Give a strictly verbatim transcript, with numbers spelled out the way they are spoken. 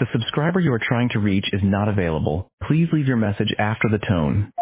The subscriber you are trying to reach is not available. Please leave your message after the tone.